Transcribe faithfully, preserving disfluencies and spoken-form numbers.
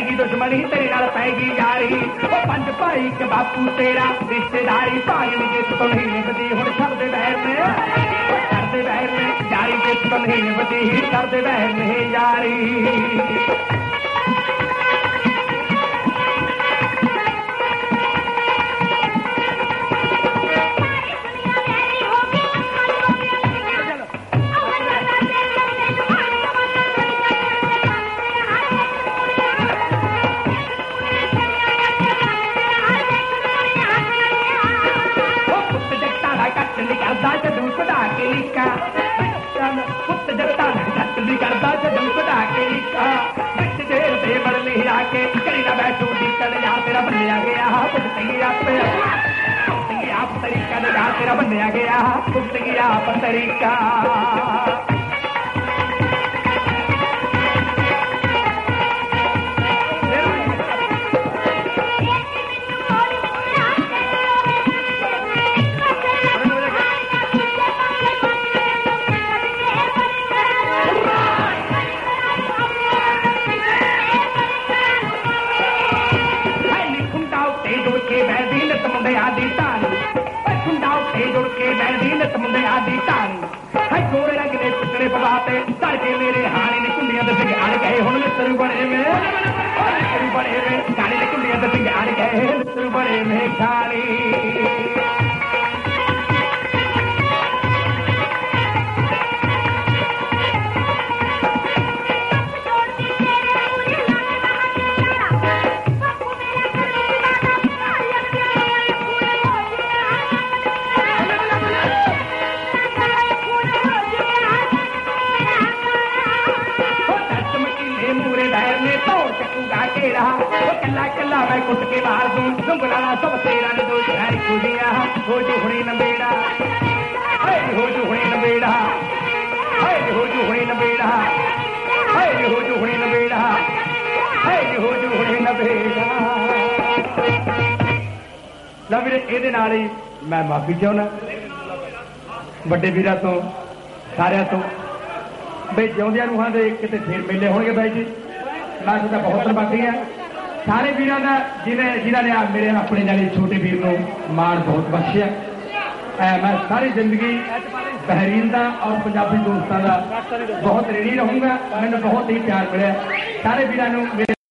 पैगी दुश्मनी तेरे नाल पैगी यारी ओ पंज भाई के बापू तेरा रिश्तेदारी भाई ने जिस तो नहीं निभदी हुण सब दे बैर ने करदे बैर ने यारी जिस तो नहीं निभदी करदे बैर ने यारी पुत जगता ढकली करदा जदों कढ़ा के लिखा बिच देर ते बड़ले आके करी ना बैठू दी कल जा तेरा बन्निया गया पुतगी आप पुतगी आप तरीका जा तेरा बन्निया गया पुतगी आप तरीका आदि तारी खुंडा उठे जुड़ के बैठी नत मुंडे आदि तारी है गोरे रंग दे टुकड़े पवाते तड़के मेरे हानी ने कुंडियां दे सिंगार गए हुण मिस्टर बड़े में मिस्टर बड़े में गाड़ी ने कुंडियां दे सिंगार गए मिस्टर बड़े में खाली कला कला मैं कुट के बाहर दूं सुंगला सब तेरा ने दो शहर खुदिया हो जो हुणी नबेड़ा हे हो जो हुणी नबेड़ा हे हो जो हुणी नबेड़ा हे हो जो हुणी नबेड़ा हे हो जो हुणी नबेड़ा ला वीरे ਇਹਦੇ ਨਾਲ ਹੀ ਮੈਂ ਮਾਫੀ ਚਾਹੁੰਦਾ ਵੱਡੇ ਵੀਰਾਂ ਤੋਂ ਸਾਰਿਆਂ ਤੋਂ ਬਈ ਜਿਉਂਦਿਆਂ ਨੂੰ ਹਾਂ ਦੇ ਕਿਤੇ ਫੇਰ ਮੇਲੇ ਹੋਣਗੇ ਬਾਈ ਜੀ ਮੈਂ ਤੁਹਾਡਾ ਬਹੁਤ ਧੰਨਵਾਦੀ ਹਾਂ सारे वीरों का जिन्हें जिन्होंने आप मेरे अपने जाने छोटे वीर को मान बहुत बख्शिया मैं सारी जिंदगी बहरीन का और पंजाबी दोस्तों का बहुत ऋणी रहूँगा मैंने बहुत ही प्यार मिले सारे वीरों मेरे